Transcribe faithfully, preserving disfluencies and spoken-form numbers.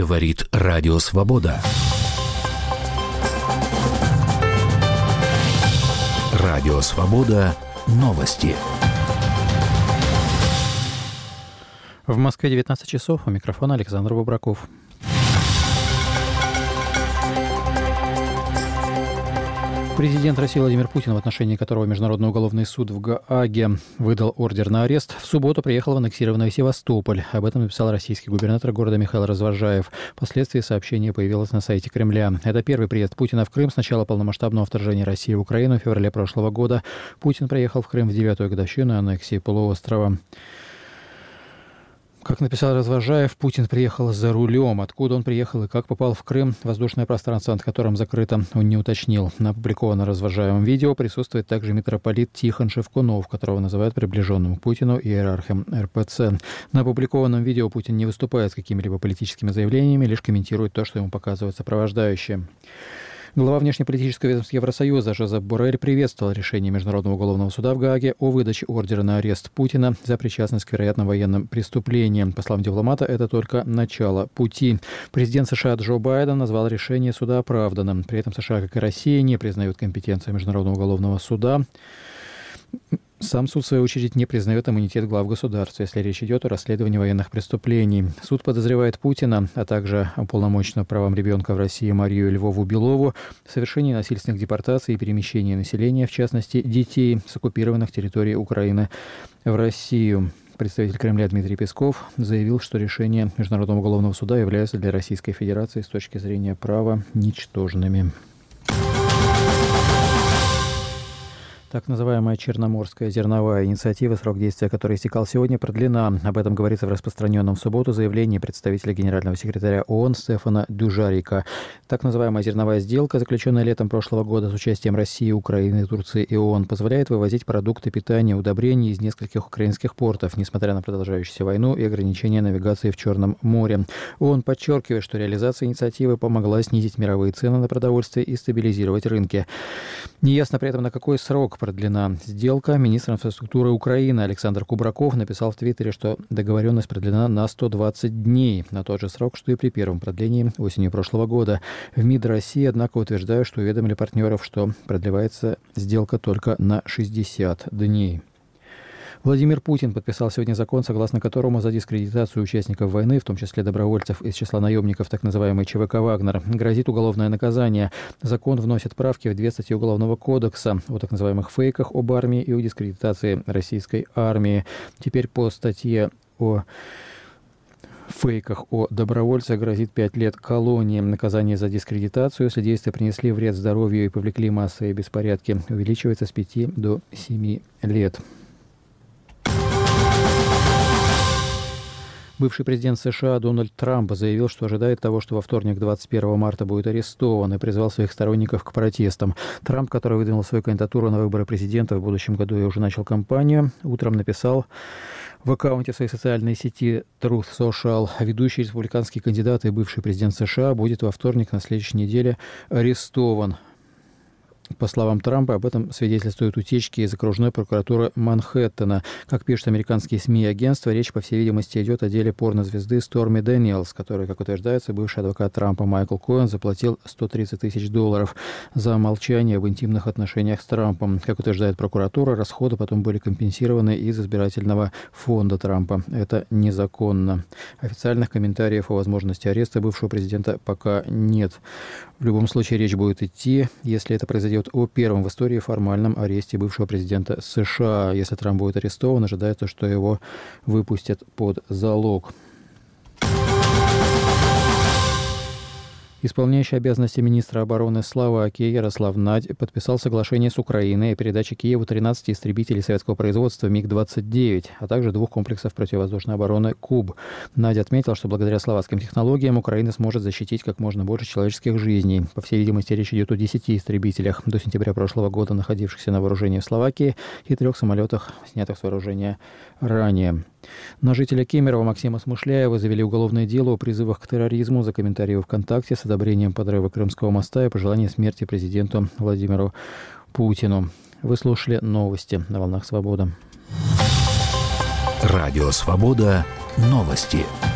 Говорит Радио Свобода. Радио Свобода. Новости. В Москве девятнадцать часов. У микрофона Александр Бобраков. Президент России Владимир Путин, в отношении которого Международный уголовный суд в Гааге выдал ордер на арест, в субботу приехал в аннексированный Севастополь. Об этом написал российский губернатор города Михаил Развожаев. Впоследствии сообщение появилось на сайте Кремля. Это первый приезд Путина в Крым с начала полномасштабного вторжения России в Украину в феврале прошлого года. Путин приехал в Крым в девятую годовщину аннексии полуострова. Как написал Развожаев, Путин приехал за рулем. Откуда он приехал и как попал в Крым, воздушное пространство, над которым закрыто, он не уточнил. На опубликованном Развожаевым видео присутствует также митрополит Тихон Шевкунов, которого называют приближенным к Путину иерархом эр пэ цэ. На опубликованном видео Путин не выступает с какими-либо политическими заявлениями, лишь комментирует то, что ему показывают сопровождающие. Глава внешнеполитического ведомства Евросоюза Жозеп Боррель приветствовал решение Международного уголовного суда в Гааге о выдаче ордера на арест Путина за причастность к вероятным военным преступлениям. По словам дипломата, это только начало пути. Президент США Джо Байден назвал решение суда оправданным. При этом США, как и Россия, не признают компетенцию Международного уголовного суда. Сам суд, в свою очередь, не признает иммунитет глав государства, если речь идет о расследовании военных преступлений. Суд подозревает Путина, а также уполномоченную по правам ребенка в России Марию Львову Белову в совершении насильственных депортаций и перемещения населения, в частности, детей с оккупированных территорий Украины в Россию. Представитель Кремля Дмитрий Песков заявил, что решения Международного уголовного суда являются для Российской Федерации с точки зрения права ничтожными. Так называемая Черноморская зерновая инициатива, срок действия которой истекал сегодня, продлена. Об этом говорится в распространенном в субботу заявлении представителя генерального секретаря ООН Стефана Дюжарика. Так называемая зерновая сделка, заключенная летом прошлого года с участием России, Украины, Турции и ООН, позволяет вывозить продукты питания, удобрений из нескольких украинских портов, несмотря на продолжающуюся войну и ограничения навигации в Черном море. ООН подчеркивает, что реализация инициативы помогла снизить мировые цены на продовольствие и стабилизировать рынки. Неясно при этом, на какой срок продлена сделка. Министр инфраструктуры Украины Александр Кубраков написал в Твиттере, что договоренность продлена на сто двадцать дней, на тот же срок, что и при первом продлении осенью прошлого года. В МИД России, однако, утверждают, что уведомили партнеров, что продлевается сделка только на шестьдесят дней. Владимир Путин подписал сегодня закон, согласно которому за дискредитацию участников войны, в том числе добровольцев из числа наемников так называемой ЧВК «Вагнер», грозит уголовное наказание. Закон вносит правки в две статьи Уголовного кодекса о так называемых фейках об армии и о дискредитации российской армии. Теперь по статье о фейках о добровольцах грозит пять лет колонии. Наказание за дискредитацию, если действия принесли вред здоровью и повлекли массовые беспорядки, увеличивается с пяти до семи лет. Бывший президент США Дональд Трамп заявил, что ожидает того, что во вторник, двадцать первого марта, будет арестован, и призвал своих сторонников к протестам. Трамп, который выдвинул свою кандидатуру на выборы президента в будущем году и уже начал кампанию, утром написал в аккаунте своей социальной сети Truth Social: ведущий республиканский кандидат и бывший президент США будет во вторник на следующей неделе арестован. По словам Трампа, об этом свидетельствуют утечки из окружной прокуратуры Манхэттена. Как пишут американские СМИ и агентства, речь, по всей видимости, идет о деле порнозвезды Сторми Дэниелс, который, как утверждается, бывший адвокат Трампа Майкл Коэн заплатил сто тридцать тысяч долларов за молчание об интимных отношениях с Трампом. Как утверждает прокуратура, расходы потом были компенсированы из избирательного фонда Трампа. Это незаконно. Официальных комментариев о возможности ареста бывшего президента пока нет. В любом случае, речь будет идти, если это произойдет, о первом в истории формальном аресте бывшего президента США. Если Трамп будет арестован, ожидается, что его выпустят под залог. Исполняющий обязанности министра обороны Словакии Ярослав Надь подписал соглашение с Украиной о передаче Киеву тринадцати истребителей советского производства миг двадцать девять, а также двух комплексов противовоздушной обороны «Куб». Надь отметил, что благодаря словацким технологиям Украина сможет защитить как можно больше человеческих жизней. По всей видимости, речь идет о десяти истребителях, до сентября прошлого года находившихся на вооружении в Словакии, и трех самолетах, снятых с вооружения ранее. На жителя Кемерово Максима Смышляева завели уголовное дело о призывах к терроризму за комментарии ВКонтакте с одобрением подрыва Крымского моста и пожелание смерти президенту Владимиру Путину. Вы слушали новости на «Волнах Свободы». Радио Свобода. Новости.